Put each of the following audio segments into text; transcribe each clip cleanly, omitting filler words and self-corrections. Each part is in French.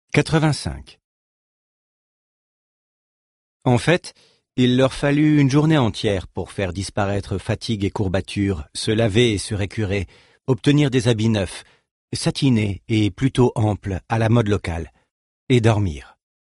85. En fait, il leur fallut une journée entière pour faire disparaître fatigue et courbatures, se laver et se récurer, obtenir des habits neufs, satinés et plutôt amples à la mode locale, et dormir.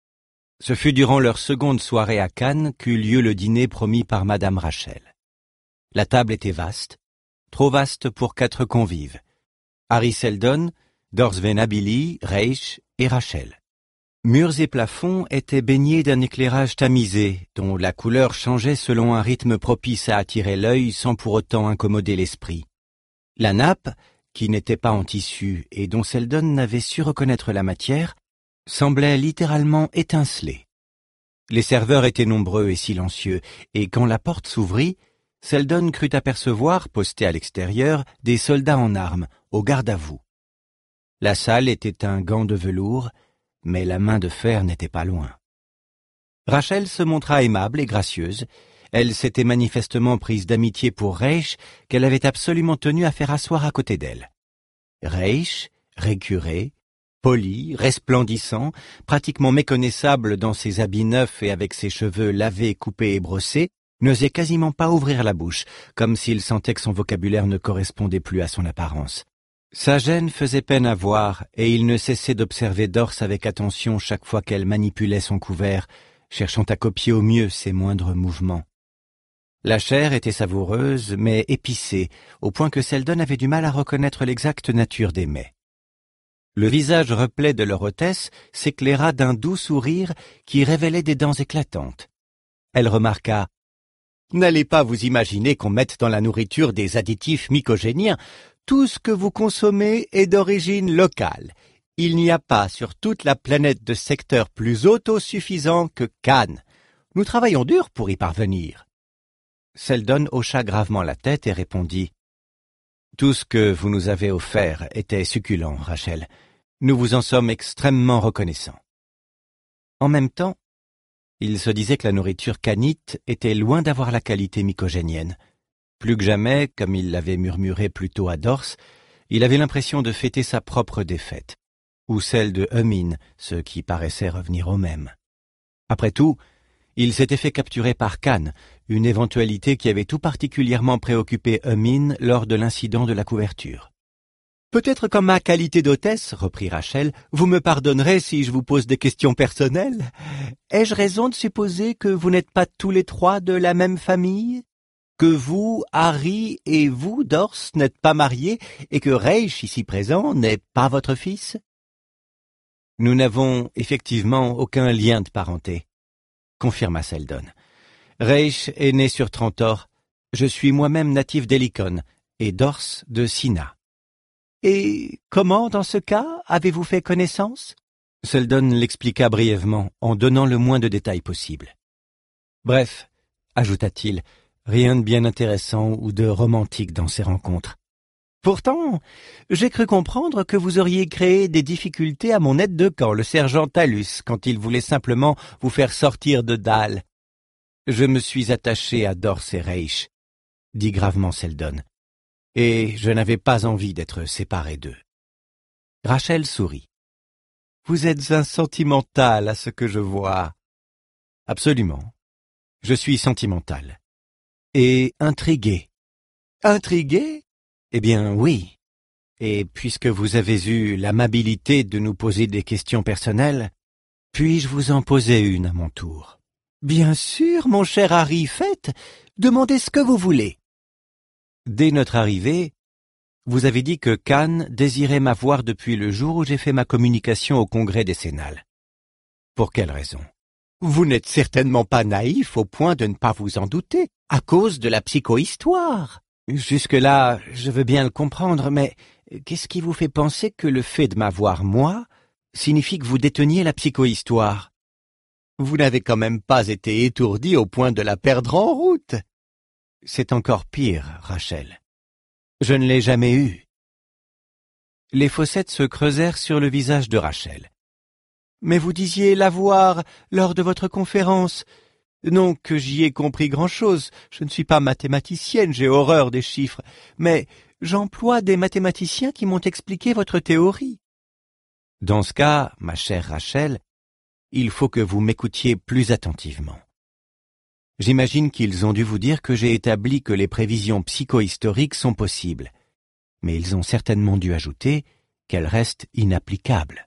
Ce fut durant leur seconde soirée à Cannes qu'eut lieu le dîner promis par Madame Rachel. La table était vaste, trop vaste pour 4 convives. Harry Seldon, Dors Venabili, Reich et Rachel. Murs et plafonds étaient baignés d'un éclairage tamisé, dont la couleur changeait selon un rythme propice à attirer l'œil sans pour autant incommoder l'esprit. La nappe, qui n'était pas en tissu et dont Seldon n'avait su reconnaître la matière, semblait littéralement étinceler. Les serveurs étaient nombreux et silencieux, et quand la porte s'ouvrit, Seldon crut apercevoir, postés à l'extérieur, des soldats en armes, au garde-à-vous. La salle était un gant de velours, mais la main de fer n'était pas loin. Rachel se montra aimable et gracieuse. Elle s'était manifestement prise d'amitié pour Reich, qu'elle avait absolument tenu à faire asseoir à côté d'elle. Reich, récuré, poli, resplendissant, pratiquement méconnaissable dans ses habits neufs et avec ses cheveux lavés, coupés et brossés, n'osait quasiment pas ouvrir la bouche, comme s'il sentait que son vocabulaire ne correspondait plus à son apparence. Sa gêne faisait peine à voir, et il ne cessait d'observer Dors avec attention chaque fois qu'elle manipulait son couvert, cherchant à copier au mieux ses moindres mouvements. La chair était savoureuse, mais épicée, au point que Seldon avait du mal à reconnaître l'exacte nature des mets. Le visage replet de leur hôtesse s'éclaira d'un doux sourire qui révélait des dents éclatantes. Elle remarqua « N'allez pas vous imaginer qu'on mette dans la nourriture des additifs mycogéniens. Tout ce que vous consommez est d'origine locale. Il n'y a pas sur toute la planète de secteur plus autosuffisant que Cannes. Nous travaillons dur pour y parvenir. » Seldon hocha gravement la tête et répondit « Tout ce que vous nous avez offert était succulent, Rachel. Nous vous en sommes extrêmement reconnaissants. » En même temps, il se disait que la nourriture canite était loin d'avoir la qualité mycogénienne. Plus que jamais, comme il l'avait murmuré plus tôt à Dors, il avait l'impression de fêter sa propre défaite, ou celle de Humin, ce qui paraissait revenir au même. Après tout, il s'était fait capturer par Cannes, une éventualité qui avait tout particulièrement préoccupé Humin lors de l'incident de la couverture. « Peut-être qu'en ma qualité d'hôtesse, reprit Rachel, vous me pardonnerez si je vous pose des questions personnelles. Ai-je raison de supposer que vous n'êtes pas tous les trois de la même famille ? Que vous, Harry, et vous, Dors, n'êtes pas mariés, et que Reich, ici présent, n'est pas votre fils ? » « Nous n'avons effectivement aucun lien de parenté, » confirma Seldon. « Reich est né sur Trantor. Je suis moi-même natif d'Helicon, et Dors de Sina. »« Et comment, dans ce cas, avez-vous fait connaissance ?» Seldon l'expliqua brièvement, en donnant le moins de détails possible. « Bref, » ajouta-t-il, rien de bien intéressant ou de romantique dans ces rencontres. Pourtant, j'ai cru comprendre que vous auriez créé des difficultés à mon aide de camp, le sergent Talus, quand il voulait simplement vous faire sortir de Dal. Je me suis attaché à Dors et Reich, dit gravement Seldon, et je n'avais pas envie d'être séparé d'eux. Rachel sourit. Vous êtes un sentimental à ce que je vois. Absolument. Je suis sentimental. Et intrigué. Intrigué ? Eh bien, oui. Et puisque vous avez eu l'amabilité de nous poser des questions personnelles, puis-je vous en poser une à mon tour ? Bien sûr, mon cher Harry, faites. Demandez ce que vous voulez. Dès notre arrivée, vous avez dit que Cannes désirait m'avoir depuis le jour où j'ai fait ma communication au congrès décennal. Pour quelle raison ? Vous n'êtes certainement pas naïf au point de ne pas vous en douter, à cause de la psychohistoire. Jusque-là, je veux bien le comprendre, mais qu'est-ce qui vous fait penser que le fait de m'avoir, moi, signifie que vous déteniez la psychohistoire ? Vous n'avez quand même pas été étourdi au point de la perdre en route. C'est encore pire, Rachel. Je ne l'ai jamais eue. Les fossettes se creusèrent sur le visage de Rachel. Mais vous disiez l'avoir lors de votre conférence. Non que j'y ai compris grand-chose, je ne suis pas mathématicienne, j'ai horreur des chiffres, mais j'emploie des mathématiciens qui m'ont expliqué votre théorie. Dans ce cas, ma chère Rachel, il faut que vous m'écoutiez plus attentivement. J'imagine qu'ils ont dû vous dire que j'ai établi que les prévisions psychohistoriques sont possibles, mais ils ont certainement dû ajouter qu'elles restent inapplicables.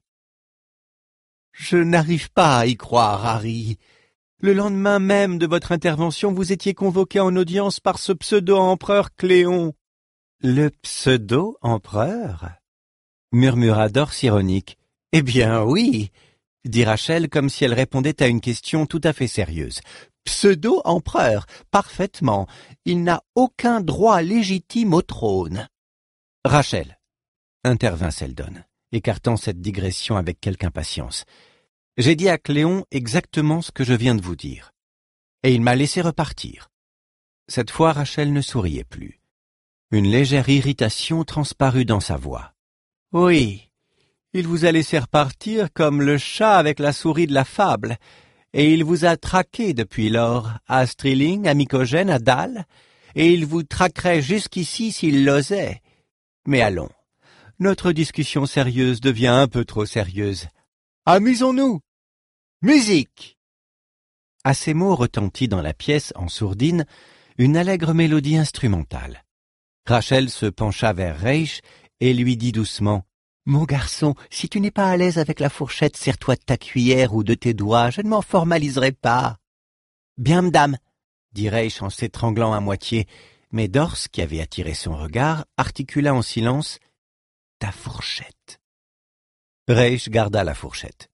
Je n'arrive pas à y croire, Harry. Le lendemain même de votre intervention, vous étiez convoqué en audience par ce pseudo-empereur Cléon. Le pseudo-empereur? Murmura Dors ironique. Eh bien oui, dit Rachel comme si elle répondait à une question tout à fait sérieuse. Pseudo-empereur, parfaitement. Il n'a aucun droit légitime au trône. Rachel, intervint Seldon, écartant cette digression avec quelque impatience. J'ai dit à Cléon exactement ce que je viens de vous dire. Et il m'a laissé repartir. Cette fois, Rachel ne souriait plus. Une légère irritation transparut dans sa voix. Oui, il vous a laissé repartir comme le chat avec la souris de la fable, et il vous a traqué depuis lors, à Strilling, à Mycogène, à Dal, et il vous traquerait jusqu'ici s'il l'osait. Mais allons, notre discussion sérieuse devient un peu trop sérieuse. Amusons-nous! Musique! À ces mots retentit dans la pièce, en sourdine, une allègre mélodie instrumentale. Rachel se pencha vers Reich et lui dit doucement « Mon garçon, si tu n'es pas à l'aise avec la fourchette, sers-toi de ta cuillère ou de tes doigts, je ne m'en formaliserai pas. »« Bien, madame, » dit Reich en s'étranglant à moitié, mais Dors, qui avait attiré son regard, articula en silence « Ta fourchette. » Reich garda la fourchette.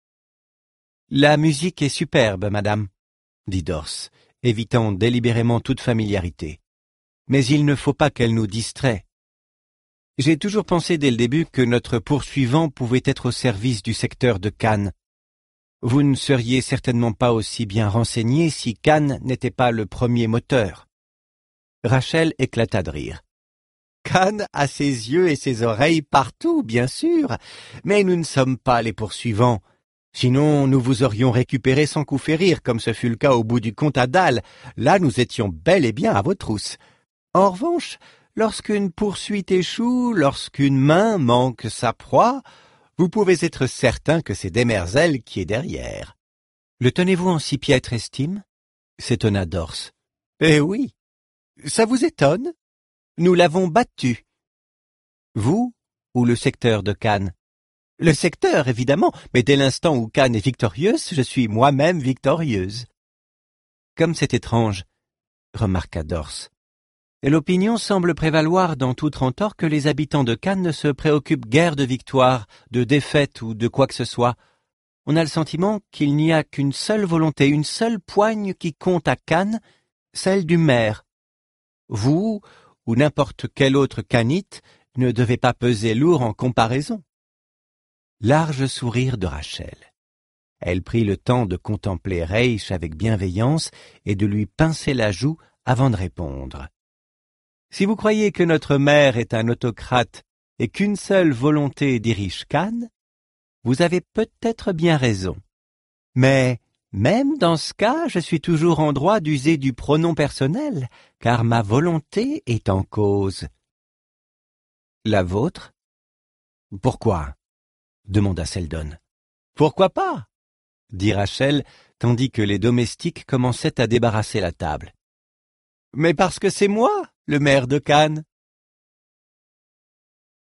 « La musique est superbe, madame, » dit Dors, évitant délibérément toute familiarité. « Mais il ne faut pas qu'elle nous distrait. J'ai toujours pensé dès le début que notre poursuivant pouvait être au service du secteur de Cannes. Vous ne seriez certainement pas aussi bien renseigné si Cannes n'était pas le premier moteur. » Rachel éclata de rire. « Cannes a ses yeux et ses oreilles partout, bien sûr, mais nous ne sommes pas les poursuivants. Sinon, nous vous aurions récupéré sans coup férir, comme ce fut le cas au bout du compte à Dal. Là, nous étions bel et bien à vos trousses. En revanche, lorsqu'une poursuite échoue, lorsqu'une main manque sa proie, vous pouvez être certain que c'est Demerzel qui est derrière. » « Le tenez-vous en si piètre estime ?» s'étonna Dors. « Eh oui. Ça vous étonne? Nous l'avons battu. »« Vous ou le secteur de Cannes ?»« Le secteur, évidemment, mais dès l'instant où Cannes est victorieuse, je suis moi-même victorieuse. »« Comme c'est étrange, » remarqua Dors. « Et l'opinion semble prévaloir dans tout Trantor que les habitants de Cannes ne se préoccupent guère de victoire, de défaite ou de quoi que ce soit. On a le sentiment qu'il n'y a qu'une seule volonté, une seule poigne qui compte à Cannes, celle du maire. Vous, ou n'importe quel autre canite, ne devez pas peser lourd en comparaison. » Large sourire de Rachel. Elle prit le temps de contempler Reich avec bienveillance et de lui pincer la joue avant de répondre. « Si vous croyez que notre maire est un autocrate et qu'une seule volonté dirige Cannes, vous avez peut-être bien raison. Mais même dans ce cas, je suis toujours en droit d'user du pronom personnel, car ma volonté est en cause. »« La vôtre ? » ?»« Pourquoi ? » demanda Seldon. « Pourquoi pas ?» dit Rachel, tandis que les domestiques commençaient à débarrasser la table. « Mais parce que c'est moi, le maire de Cannes. »